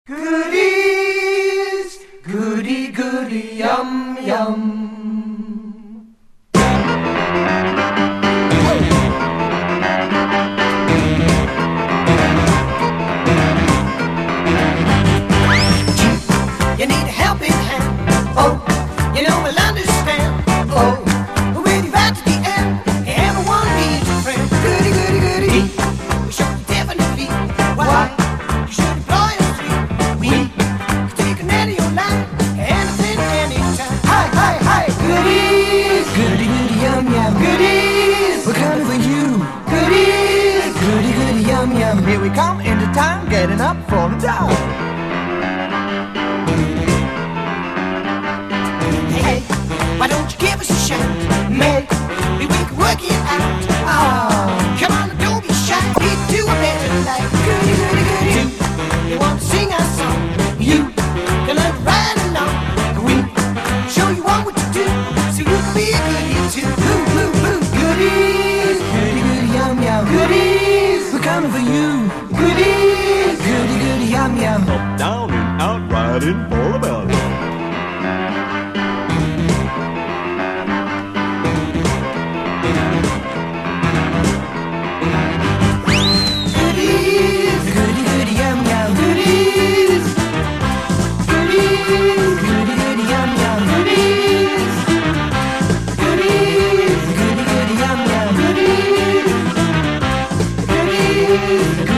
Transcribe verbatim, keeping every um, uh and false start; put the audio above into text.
Goodies, goody, goody, yum, yum. You need a helping hand, oh, you know we'll understand, oh, with you right to the end, everyone needs a friend. Goody, goody, goody, we show you definitely why you should employ us three. We can take an any your line, anything, anytime. Hi, hi, hi, goodies, goody, goody, yum, yum, goodies, we're coming for you. Goodies, goody, goody, yum, yum, here we come into time, getting up, falling down. Why don't you give us a shot? Maybe we can work it out. Oh, come on, don't be shy. We do a better life. Goody, goody, goody. You want to sing our song? You can learn to ride along. We show you what to do, so you can be a goodie too. Boo, boo, boo. Goodies, goody, goody, yum, yum. Goodies, we're coming for you. Goodies, goody, goody, yum, yum. Up, down, and out, riding for a belly. Goodies,